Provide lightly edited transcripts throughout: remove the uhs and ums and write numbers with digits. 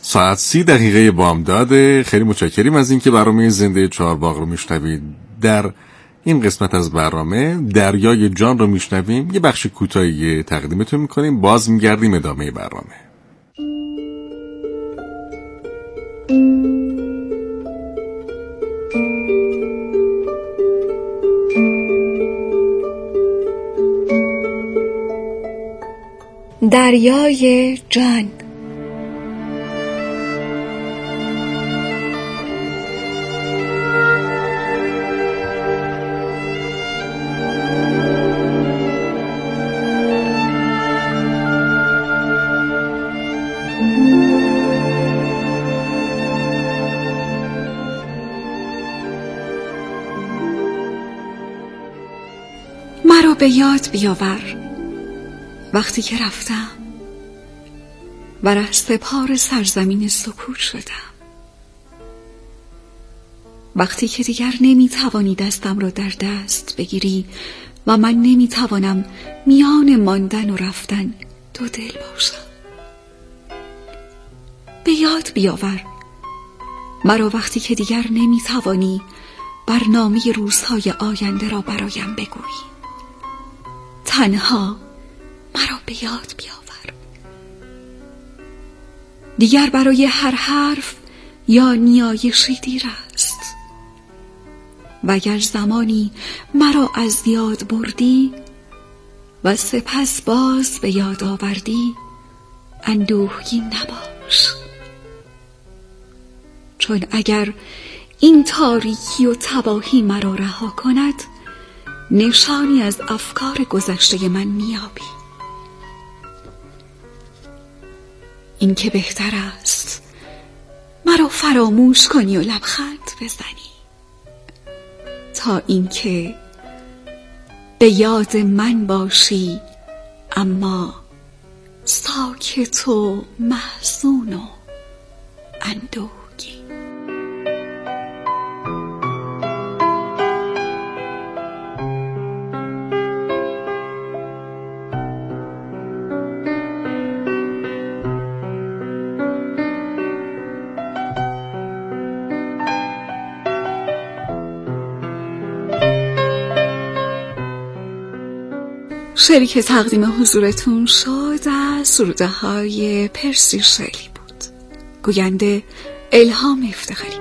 ساعت 30 بامداد. خیلی متشکریم از اینکه برنامه زنده چهارباغ رو میشنوید. در این قسمت از برنامه دریای جان رو میشنویم. یه بخش کوتاهی تقدیمتون میکنیم، باز میگردیم ادامه برنامه. دریای جان. مرا به یاد بیاور وقتی که رفتم و رهسپار سرزمین سکوت شدم، وقتی که دیگر نمیتوانی دستم را در دست بگیری و من نمیتوانم میان ماندن و رفتن دو دل باشم. به یاد بیاور مرا وقتی که دیگر نمیتوانی برنامه روزهای آینده را برایم بگویی. تنها مرا به یاد بیاور. دیگر برای هر حرف یا نیایشی دیر است و اگر زمانی مرا از یاد بردی و سپس باز به یاد آوردی، اندوهگین نباش، چون اگر این تاریکی و تباهی مرا رها کند، نشانی از افکار گذشته من میابی. این که بهتر است مرا فراموش کنی و لبخند بزنی تا اینکه به یاد من باشی اما ساکت و محزون و اندوهگین. شعری که تقدیم حضورتون شد از سروده های پرسی شیلی بود. گوینده الهام افتخاری.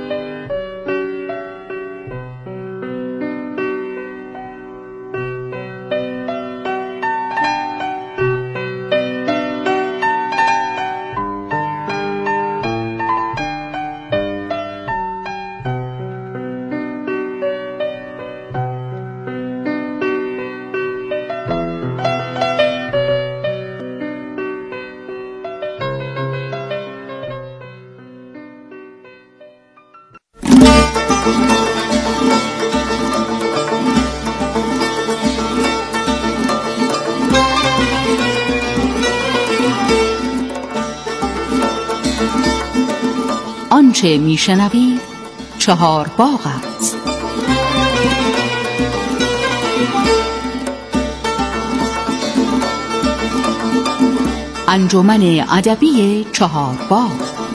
آنچه میشنوید چهارباغ است. انجمن ادبی چهارباغ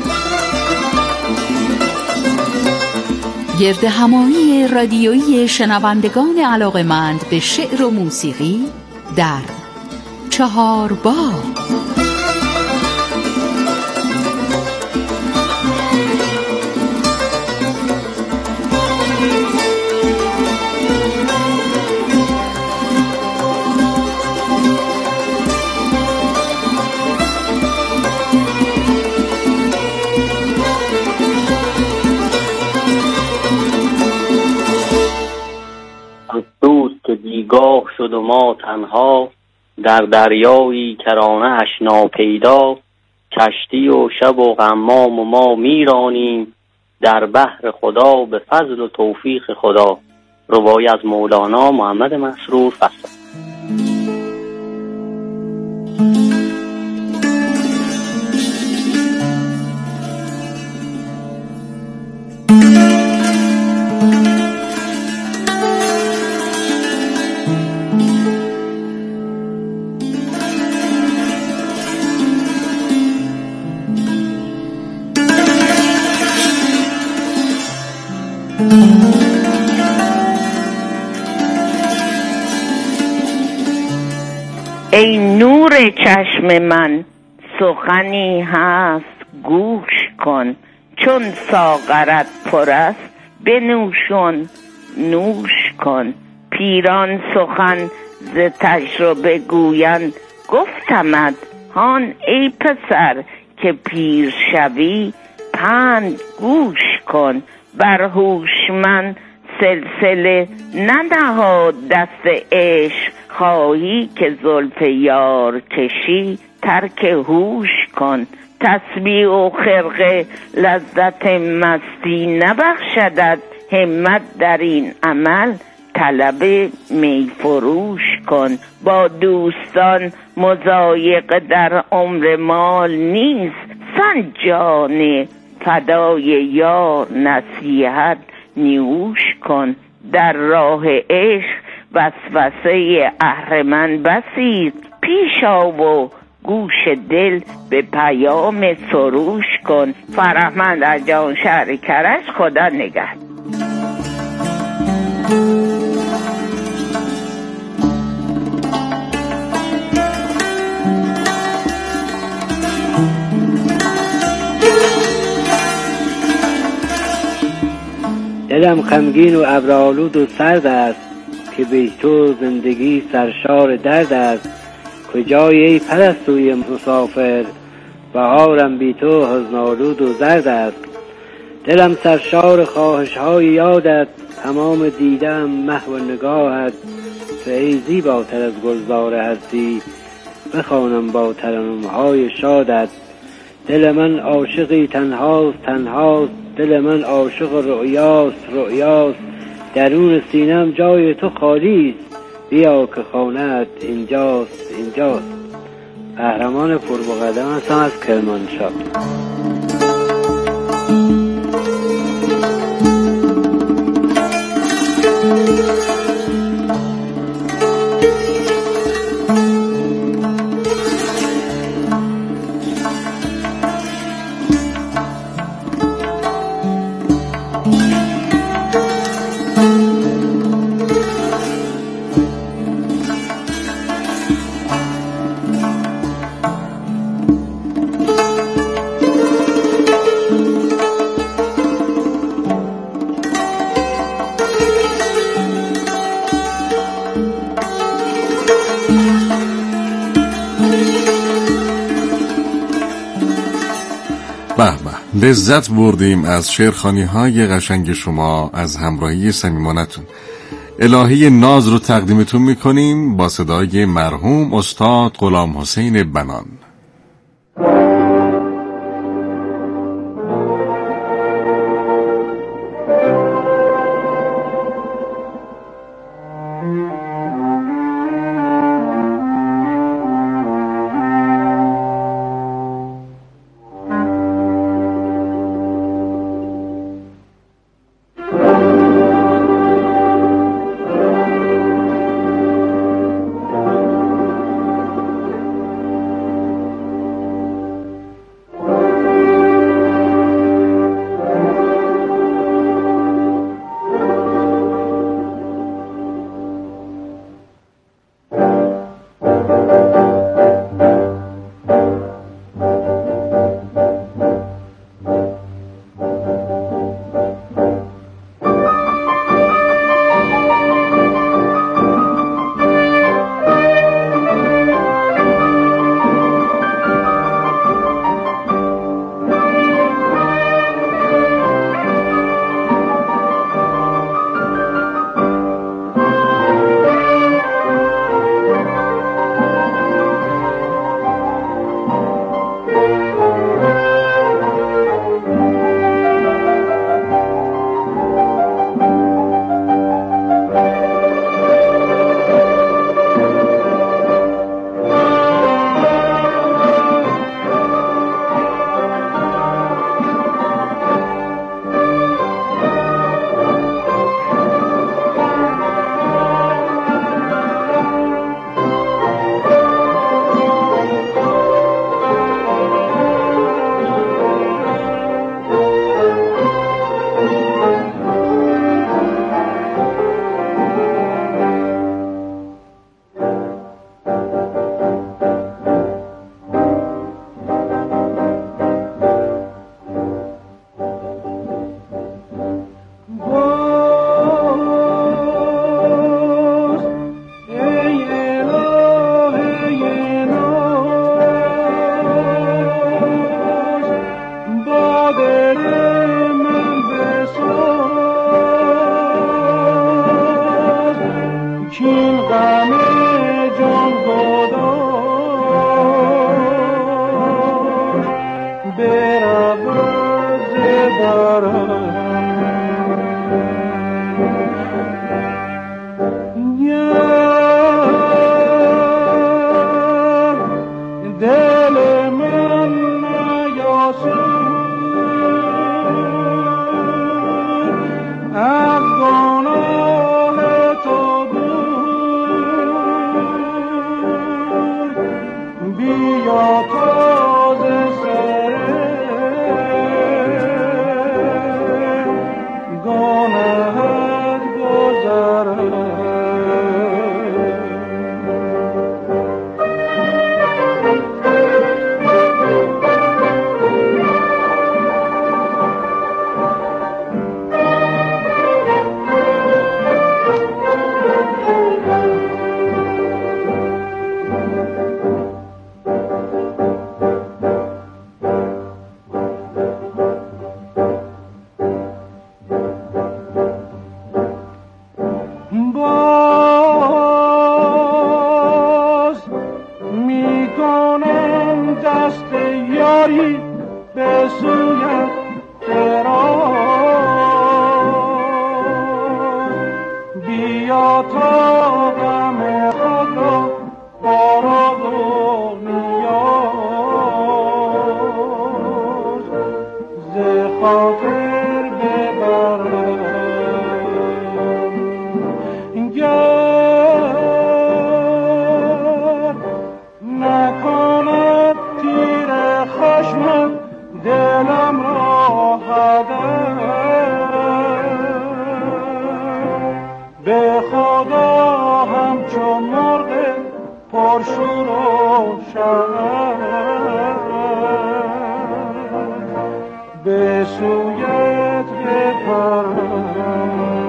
گرد همایی رادیویی شنوندگان علاقه‌مند به شعر و موسیقی در چهارباغ. بیگاه شد و ما تنها، در دریایی کرانه اش ناپیدا، کشتی و شب و غمام و ما میرانیم، در بحر خدا به فضل و توفیق خدا. روایی از مولانا محمد مسرور فصل. ای نور چشم من سخنی هست گوش کن، چون ساغرت پر است بنوشون نوش کن. پیران سخن ز تجربه گویند گفتمت هان ای پسر که پیر شوی پند گوش کن. بر هوشمند سلسله ننهاد دست عشق، خواهی که زلف یار کشی ترک هوش کن. تسبیح و خرقه لذت مستی نبخشدت، همت در این عمل طلب می فروش کن. با دوستان مضایقه در عمر مال نیست، سن جان فدای یار نصیحت نیوش کن. در راه عشق وسوسه اهرمن بسیست، پیش آ و گوش دل به پیام سروش کن. فرهمند از جان شهر کرج، خدا نگهد. دلم غمگین و ابرآلود و سرد است، که بی تو زندگی سرشار درد است. کجایی ای پرستوی مسافر، بهارم بی تو حزن‌آلود و زرد است. دلم سرشار خواهش‌های یادت، تمام دیدم محو نگاهت. تو ای زیباتر از گلزار هستی، بخوانم با ترنم‌های شادت. دل من عاشقی تنهاست تنهاست، دل من عاشق رؤیاست رؤیاست. درون سینم جای تو خالی است، بیا که خانه‌ات اینجاست اینجاست. قهرمان پرمقدم هستم از کرمانشاه. به به، لذت بردیم از شعرخوانی‌های قشنگ شما، از همراهی صمیمانتون. الهی ناز رو تقدیمتون میکنیم با صدای مرحوم استاد غلام حسین بنان. داری به سویت بیا تا غم خود را باراز و نیاز ز خاطر ببرم. گر نکند تیر خشمت دلم را هدر، به خدا همچون مرغ پرشور و شرر به سویت بپرم.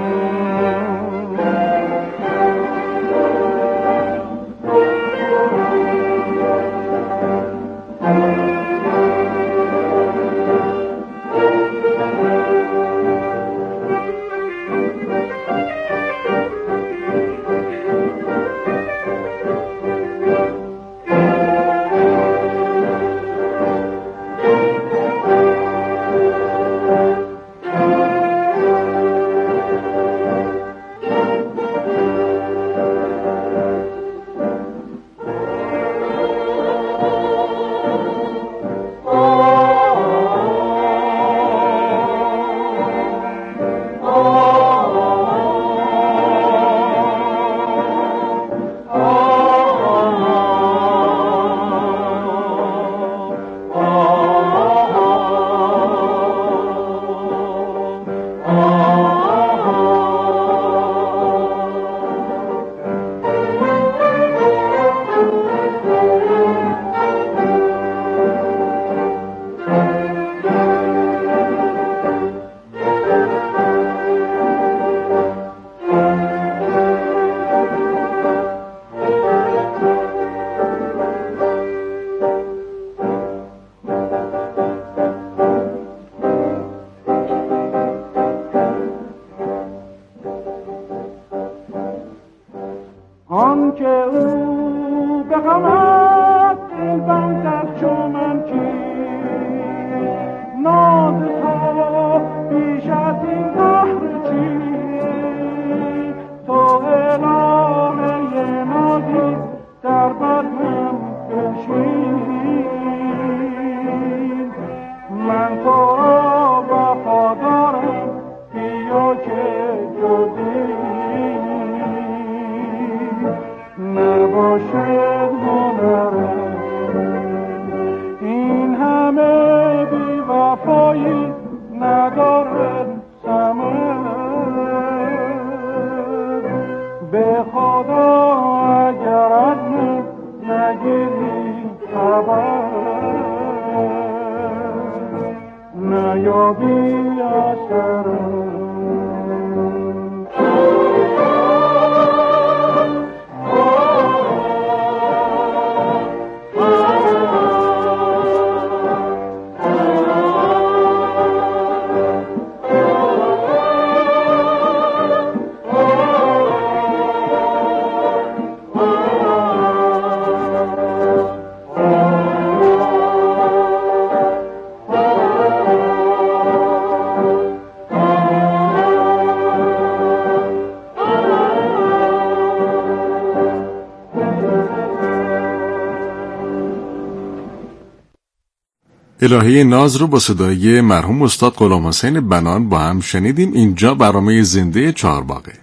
الهه ناز رو با صدای مرحوم استاد غلام حسین بنان با هم شنیدیم. اینجا برنامه زنده چهارباغه.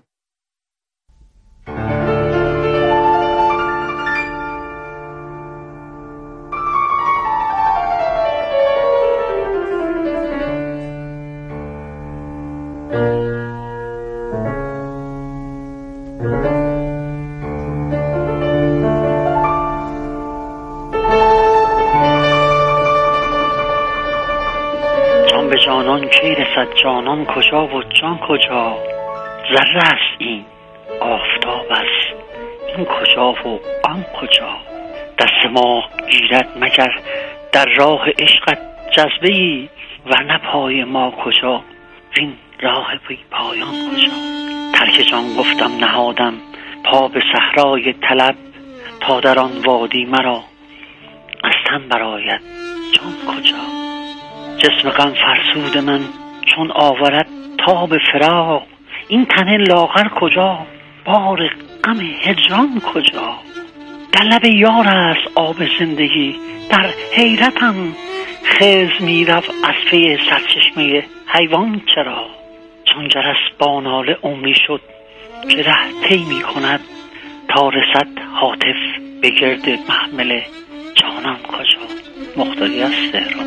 جانان کجا و جان کجا؟ ذره است این، آفتاب است این کجا و آن کجا؟ دست ما گیرد مگر در راه عشقت جذبه‌ای، ورنه پای ما کجا وین راه بی پایان کجا؟ ترک جان گفتم نهادم پا به صحرای طلب، تا در آن وادی مرا از تن برآید جان کجا؟ جسم غم فرسود من چون آورد تاب فراق، این تن لاغر کجا؟ بار غم هجران کجا؟ در لب یار است آب زندگی، در حیرتم خضر میرفت از پی سرچشمه حیوان چرا؟ چون جرس با ناله عمری شد که ره طی می کند، تا رسد هاتف به گرد محمل جانان کجا؟ مختاری از تهران.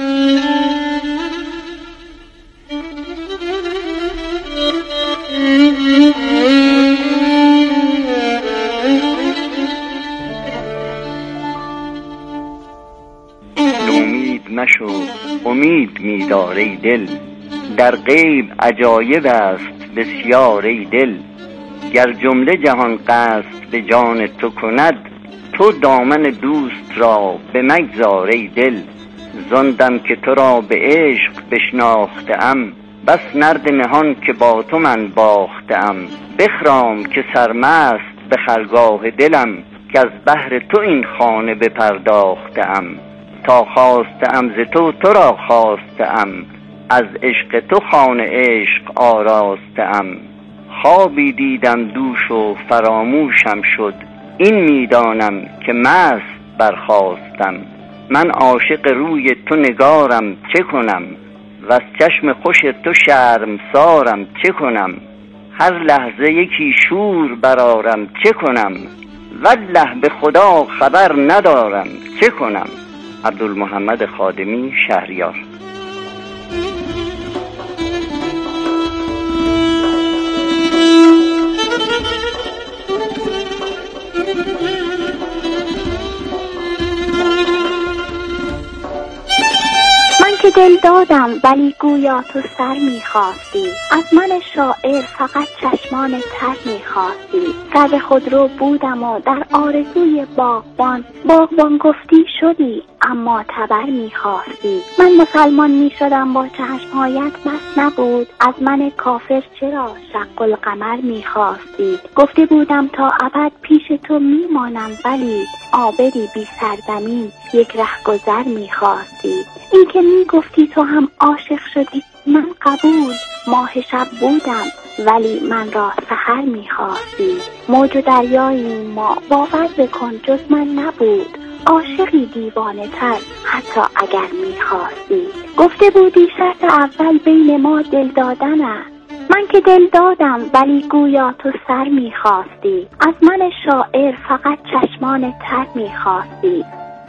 امید مشو امید می‌دار ای دل، در غیب عجایب است بسیار ای دل. گر جمله جهان قصد به جان تو کند، تو دامن دوست را به مگذار ای دل. زندم که تو را به عشق بشناختم، بس نرد نهان که با تو من باختم. بخرام که سرمست به خرگاه دلم، که از بهر تو این خانه بپرداختم. تا خواستم ز تو تو را خواستم، از عشق تو خانه عشق آراستم. خوابی دیدم دوش و فراموشم شد، این میدانم که مست برخاستم. من عاشق روی تو نگارم چه کنم، و از چشم خوش تو شرمسارم چه کنم. هر لحظه یکی شور برارم چه کنم، والله به خدا خبر ندارم چه کنم. عبدالمحمد خادمی، شهریار. که دل دادم ولی گویا تو سر میخواستی، از من شاعر فقط چشمان تر میخواستی. سر خودرو بودم و در آرزوی باغبان گفتی شدی، اما تبر میخواستی. من مسلمان میشدم با چشمهایت بس نبود، از من کافر چرا شق القمر میخواستی. گفته بودم تا ابد پیش تو میمانم، ولی عابری بی سرزمین یک ره گذر میخواستی. این که میگفتی تو هم عاشق شدی، من قبول، ماه شب بودم ولی من را سحر میخواستی. موج و دریایی ما، باور بکن جز من نبود، عاشقی دیوانه تر حتی اگر میخواستی. گفته بودی شرط اول بین ما دل دادن است، من که دل دادم ولی گویا تو سر میخواستی. از من شاعر فقط چشمان تر میخواستی.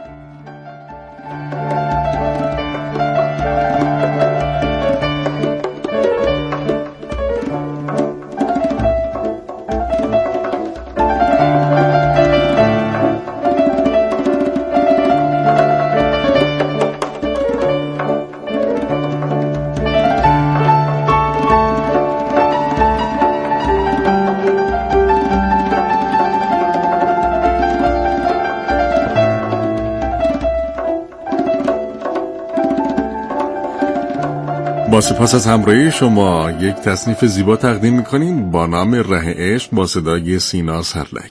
با سپاس از همراهی شما یک تصنیف زیبا تقدیم میکنیم با نام ره عشق با صدای سینا سرلک.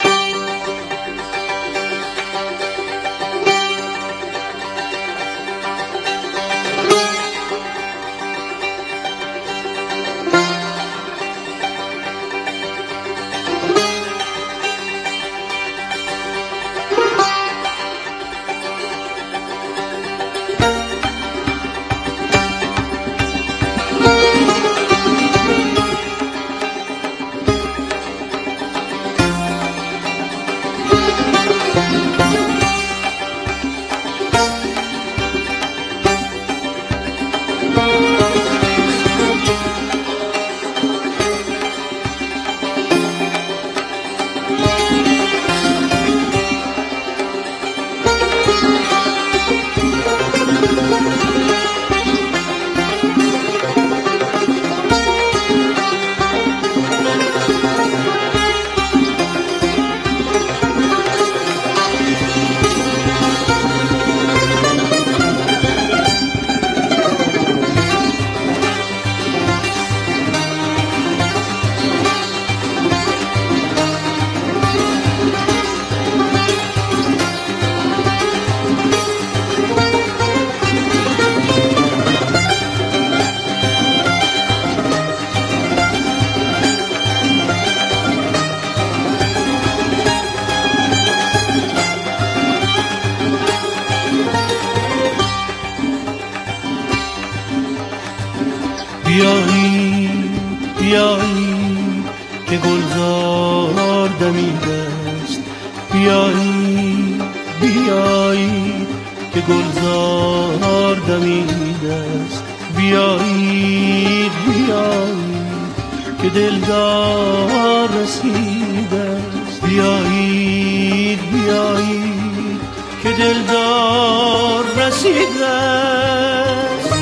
بیایید بیایید که گلزار دمیده است، بیایید بیایید که گلزار دمیده است، بیایید بیایید که دلدار رسیده است، بیایید بیایید که دلدار رسیده است.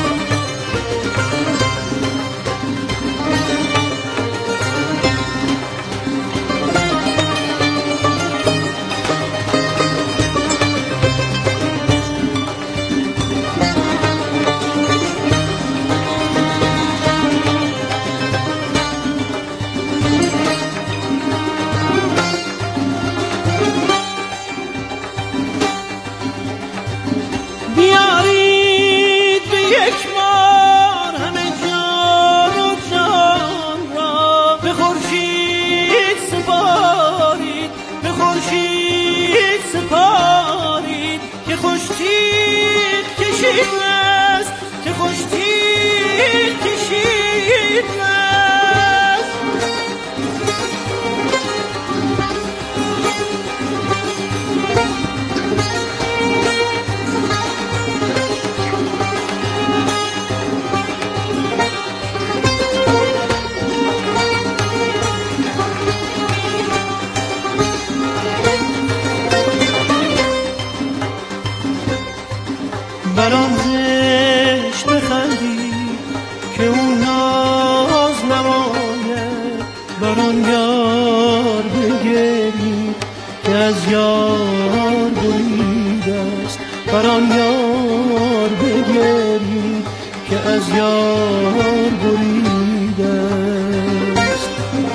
بران زشت بخندی که اون ناز نماید، بران یار بگری که از یار بریده است، بران یار بگری که از یار بریده است.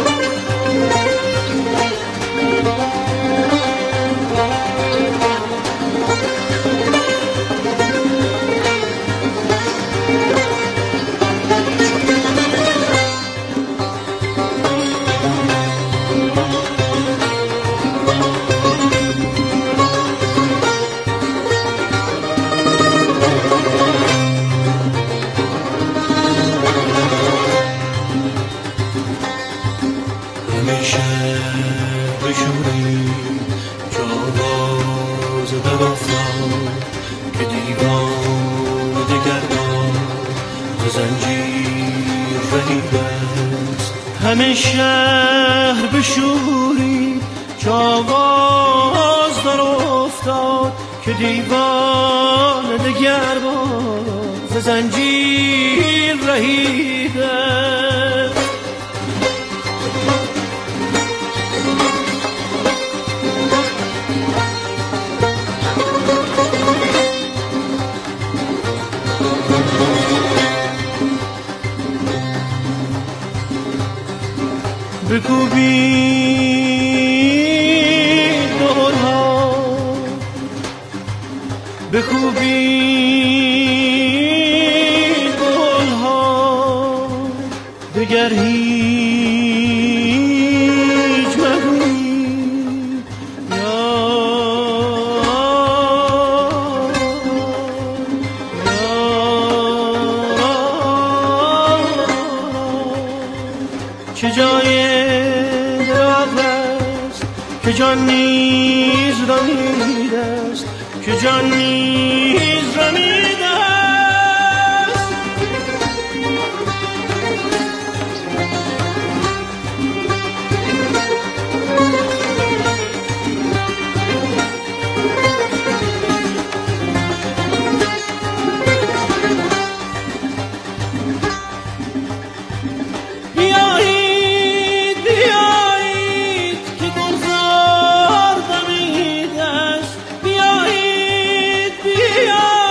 همه شهر بشورید که آواز در افتاد که دیوان دگر باز ز زنجیر رهیده. بکوبید دورها، بکوبید گلها، دگر هیچ مگویید چه جای که جان نیز رمیده است، که جان نیز رمیده است. بیایید بیایید که گلزار دمیده است، بیایید بیایید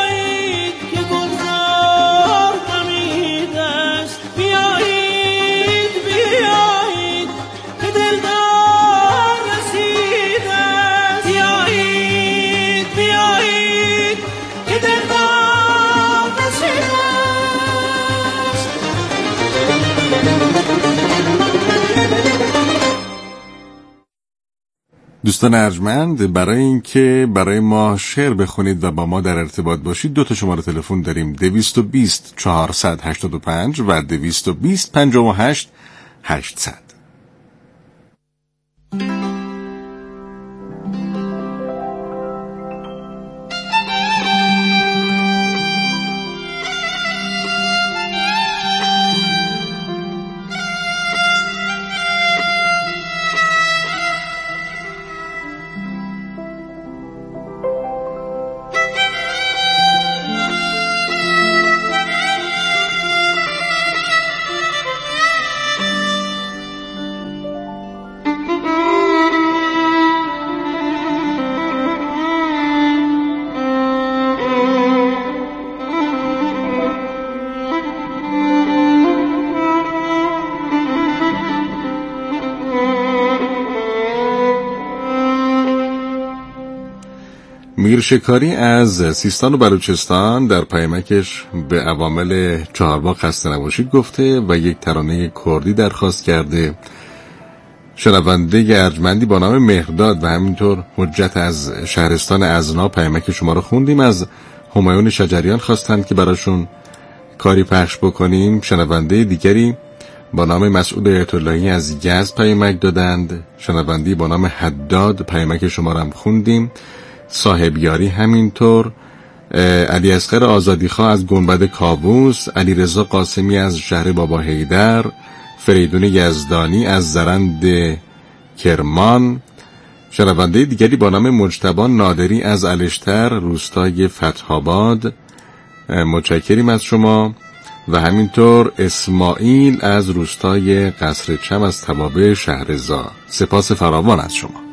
دوستان ارجمند، برای اینکه برای ما شعر بخونید و با ما در ارتباط باشید 2 شماره تلفن داریم: 220 485 و 220 58 800. میرشکاری از سیستان و بلوچستان در پیامکش به عوامل چهارباغ خسته نباشید گفته و یک ترانه کردی درخواست کرده. شنونده ارجمندی با نام مهرداد و همینطور حجت از شهرستان ازنا پیامک شما رو خوندیم. از همایون شجریان خواستند که براشون کاری پخش بکنیم. شنونده دیگری با نام مسعود آیت‌اللهی از یزد پیامک دادند. شنوندی با نام حداد پیامک شما رو هم خوندیم. صاحبیاری همینطور. علی اصغر آزادیخواه از گنبد کاووس، علی رضا قاسمی از شهر بابا حیدر، فریدون یزدانی از زرند کرمان. شنونده دیگری با نام مجتبی نادری از الشتر روستای فتح‌آباد، متشکریم از شما. و همینطور اسماعیل از روستای قصر چم از توابع شهرزا، سپاس فراوان از شما.